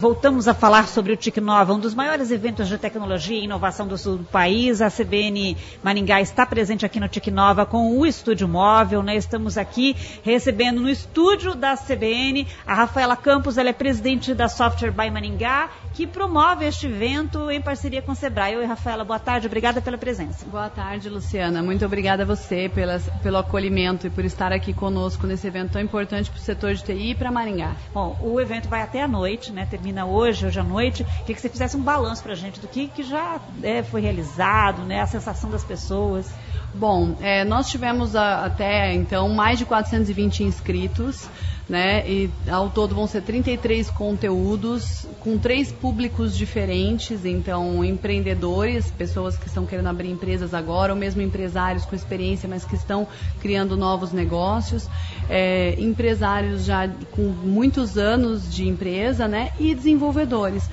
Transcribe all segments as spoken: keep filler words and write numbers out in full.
Voltamos a falar sobre o Tecnova, um dos maiores eventos de tecnologia e inovação do sul do país. A C B N Maringá está presente aqui no Tecnova com o estúdio móvel, né? Estamos aqui recebendo no estúdio da C B N a Rafaela Campos, ela é presidente da Software by Maringá, que promove este evento em parceria com o Sebrae. Oi, Rafaela, boa tarde, obrigada pela presença. Boa tarde, Luciana. Muito obrigada a você pelas, pelo acolhimento e por estar aqui conosco nesse evento tão importante para o setor de T I e para Maringá. Bom, o evento vai até a noite, né? Termina hoje, hoje à noite. Queria que você fizesse um balanço para a gente do que, que já é, foi realizado, né? A sensação das pessoas. Bom, é, nós tivemos a, até então mais de quatrocentos e vinte inscritos, né? E ao todo vão ser trinta e três conteúdos com três públicos diferentes, então empreendedores, pessoas que estão querendo abrir empresas agora, ou mesmo empresários com experiência, mas que estão criando novos negócios, é, empresários já com muitos anos de empresa, né? E desenvolvedores.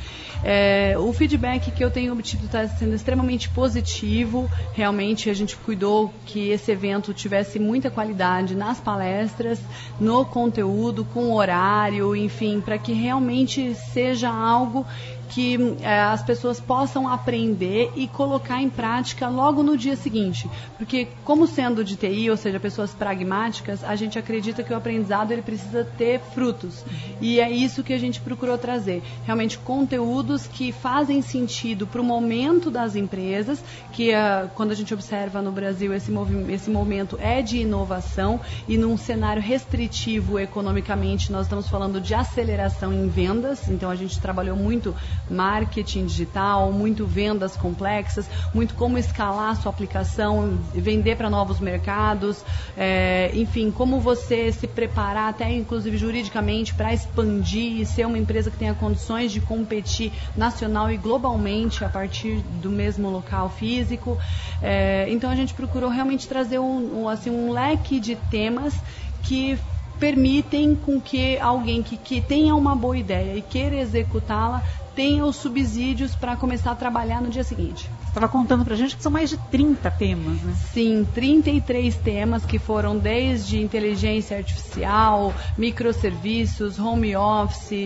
É, o feedback que eu tenho obtido está sendo extremamente positivo. Realmente a gente cuidou que esse evento tivesse muita qualidade nas palestras, no conteúdo, com horário, enfim, para que realmente seja algo que é, as pessoas possam aprender e colocar em prática logo no dia seguinte. Porque, como sendo de T I, ou seja, pessoas pragmáticas, a gente acredita que o aprendizado ele precisa ter frutos. E é isso que a gente procurou trazer. Realmente, conteúdos que fazem sentido para o momento das empresas, que uh, quando a gente observa no Brasil, esse, esse momento é de inovação, e num cenário restritivo economicamente, nós estamos falando de aceleração em vendas. Então, a gente trabalhou muito marketing digital, muito vendas complexas, muito como escalar a sua aplicação, vender para novos mercados, é, enfim, como você se preparar até inclusive juridicamente para expandir e ser uma empresa que tenha condições de competir nacional e globalmente a partir do mesmo local físico. É, então a gente procurou realmente trazer um, um, assim, um leque de temas que permitem com que alguém que, que tenha uma boa ideia e queira executá-la tenha os subsídios para começar a trabalhar no dia seguinte. Você estava contando para a gente que são mais de trinta temas, né? Sim, trinta e três temas que foram desde inteligência artificial, microserviços, home office,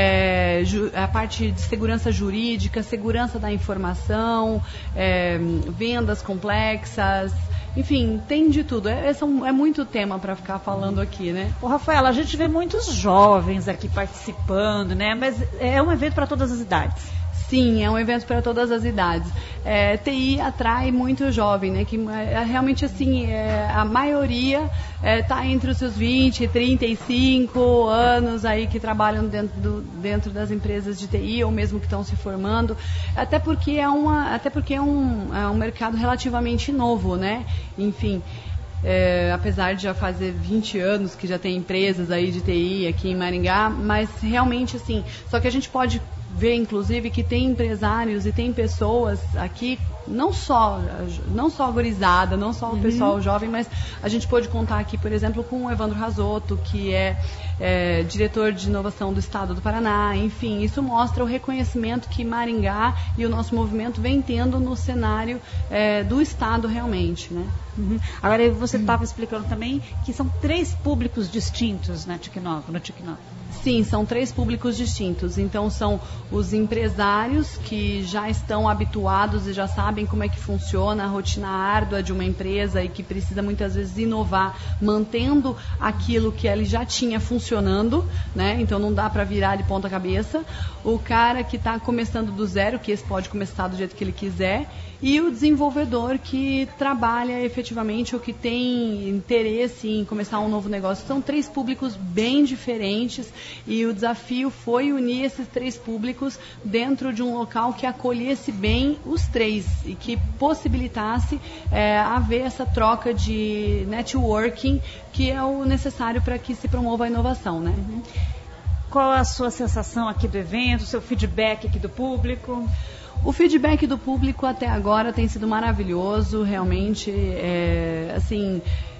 é, a parte de segurança jurídica, segurança da informação, é, vendas complexas. Enfim, tem de tudo. É, é, são, é muito tema para ficar falando aqui, né? Ô, Rafaela, a gente vê muitos jovens aqui participando, né? Mas é um evento para todas as idades. Sim, é um evento para todas as idades. É, T I atrai muito jovem, né? Que é, realmente assim, é, a maioria está é, entre os seus vinte, trinta e cinco anos aí que trabalham dentro, do, dentro das empresas de T I ou mesmo que estão se formando. Até porque é, uma, até porque é, um, é um mercado relativamente novo, né? Enfim. É, apesar de já fazer vinte anos que já tem empresas aí de T I aqui em Maringá, mas realmente assim, só que a gente pode ver inclusive que tem empresários e tem pessoas aqui, não só não só a gurizada, não só o pessoal uhum. jovem, mas a gente pode contar aqui, por exemplo, com o Evandro Razotto, que é, é diretor de inovação do estado do Paraná. Enfim, isso mostra o reconhecimento que Maringá e o nosso movimento vem tendo no cenário é, do estado realmente, né? Uhum. Agora, você estava explicando também que são três públicos distintos na Tecnova, no Tecnova. Sim, são três públicos distintos. Então, são os empresários que já estão habituados e já sabem como é que funciona a rotina árdua de uma empresa e que precisa muitas vezes inovar, mantendo aquilo que ele já tinha funcionando, né? Então, não dá para virar de ponta cabeça. O cara que está começando do zero, que esse pode começar do jeito que ele quiser, e o desenvolvedor que trabalha efetivamente ou que tem interesse em começar um novo negócio. São três públicos bem diferentes e o desafio foi unir esses três públicos dentro de um local que acolhesse bem os três e que possibilitasse é, haver essa troca de networking que é o necessário para que se promova a inovação, né? Uhum. Qual a sua sensação aqui do evento, o seu feedback aqui do público? O feedback do público até agora tem sido maravilhoso, realmente, é, assim,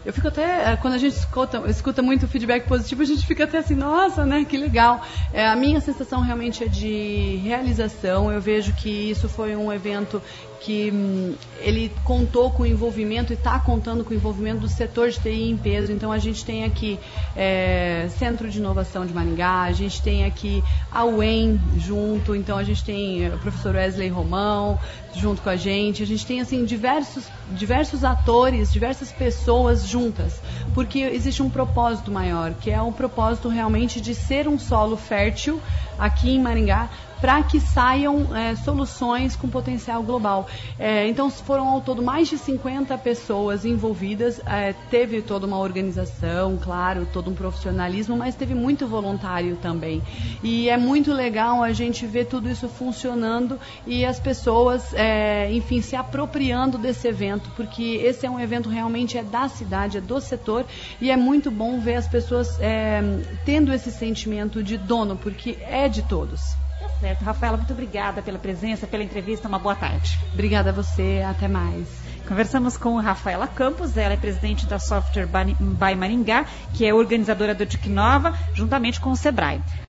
Eu fico até, quando a gente escuta, escuta muito feedback positivo, a gente fica até assim, nossa, né, que legal. É, a minha sensação realmente é de realização. Eu vejo que isso foi um evento que hum, ele contou com o envolvimento e está contando com o envolvimento do setor de T I em peso. Então a gente tem aqui é, Centro de Inovação de Maringá, a gente tem aqui a U E M junto, então a gente tem o professor Wesley Romão junto com a gente, a gente tem assim diversos, diversos atores, diversas pessoas juntas, porque existe um propósito maior, que é um propósito realmente de ser um solo fértil aqui em Maringá, para que saiam é, soluções com potencial global. É, então foram ao todo mais de cinquenta pessoas envolvidas, é, teve toda uma organização, claro, todo um profissionalismo, mas teve muito voluntário também. E é muito legal a gente ver tudo isso funcionando e as pessoas, é, enfim, se apropriando desse evento, porque esse é um evento realmente é da cidade, é do setor, e é muito bom ver as pessoas é, tendo esse sentimento de dono, porque é de todos. Certo. Rafaela, muito obrigada pela presença, pela entrevista, uma boa tarde. Obrigada a você, até mais. Conversamos com Rafaela Campos, ela é presidente da Software by Maringá, que é organizadora do TIC Nova, juntamente com o Sebrae.